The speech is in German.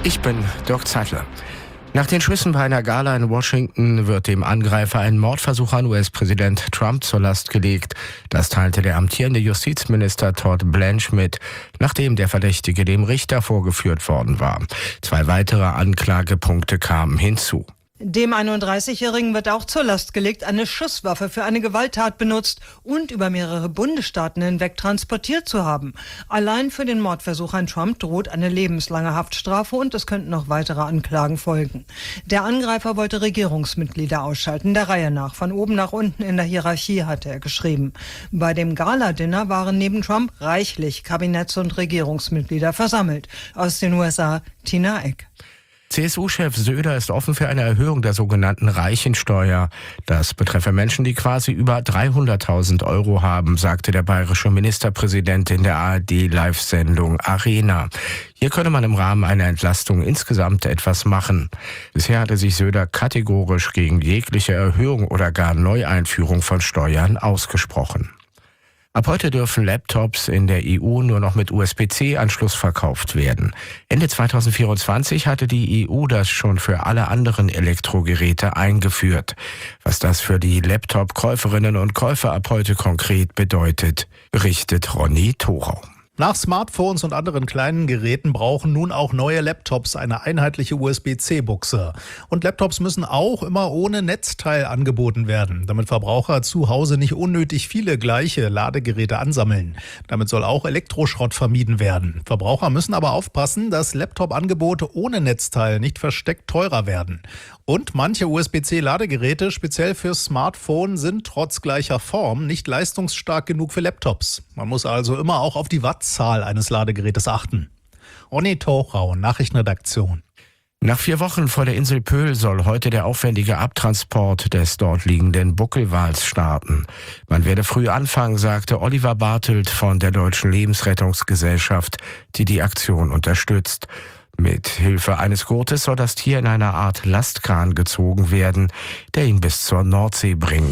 Ich bin Dirk Zeitler. Nach den Schüssen bei einer Gala in Washington wird dem Angreifer ein Mordversuch an US-Präsident Trump zur Last gelegt. Das teilte der amtierende Justizminister Todd Blanche mit, nachdem der Verdächtige dem Richter vorgeführt worden war. 2 weitere Anklagepunkte kamen hinzu. Dem 31-Jährigen wird auch zur Last gelegt, eine Schusswaffe für eine Gewalttat benutzt und über mehrere Bundesstaaten hinweg transportiert zu haben. Allein für den Mordversuch an Trump droht eine lebenslange Haftstrafe und es könnten noch weitere Anklagen folgen. Der Angreifer wollte Regierungsmitglieder ausschalten, der Reihe nach. Von oben nach unten in der Hierarchie, hatte er geschrieben. Bei dem Gala-Dinner waren neben Trump reichlich Kabinetts- und Regierungsmitglieder versammelt. Aus den USA, Tina Eck. CSU-Chef Söder ist offen für eine Erhöhung der sogenannten Reichensteuer. Das betreffe Menschen, die quasi über 300.000 € haben, sagte der bayerische Ministerpräsident in der ARD-Live-Sendung Arena. Hier könne man im Rahmen einer Entlastung insgesamt etwas machen. Bisher hatte sich Söder kategorisch gegen jegliche Erhöhung oder gar Neueinführung von Steuern ausgesprochen. Ab heute dürfen Laptops in der EU nur noch mit USB-C-Anschluss verkauft werden. Ende 2024 hatte die EU das schon für alle anderen Elektrogeräte eingeführt. Was das für die Laptop-Käuferinnen und Käufer ab heute konkret bedeutet, berichtet Ronny Thorau. Nach Smartphones und anderen kleinen Geräten brauchen nun auch neue Laptops eine einheitliche USB-C-Buchse. Und Laptops müssen auch immer ohne Netzteil angeboten werden, damit Verbraucher zu Hause nicht unnötig viele gleiche Ladegeräte ansammeln. Damit soll auch Elektroschrott vermieden werden. Verbraucher müssen aber aufpassen, dass Laptop-Angebote ohne Netzteil nicht versteckt teurer werden. Und manche USB-C-Ladegeräte, speziell für Smartphone, sind trotz gleicher Form nicht leistungsstark genug für Laptops. Man muss also immer auch auf die Wattzahl eines Ladegerätes achten. Ronny Thorau, Nachrichtenredaktion. Nach 4 Wochen vor der Insel Pöhl soll heute der aufwendige Abtransport des dort liegenden Buckelwals starten. Man werde früh anfangen, sagte Oliver Bartelt von der Deutschen Lebensrettungsgesellschaft, die die Aktion unterstützt. Mit Hilfe eines Gurtes soll das Tier in einer Art Lastkran gezogen werden, der ihn bis zur Nordsee bringt.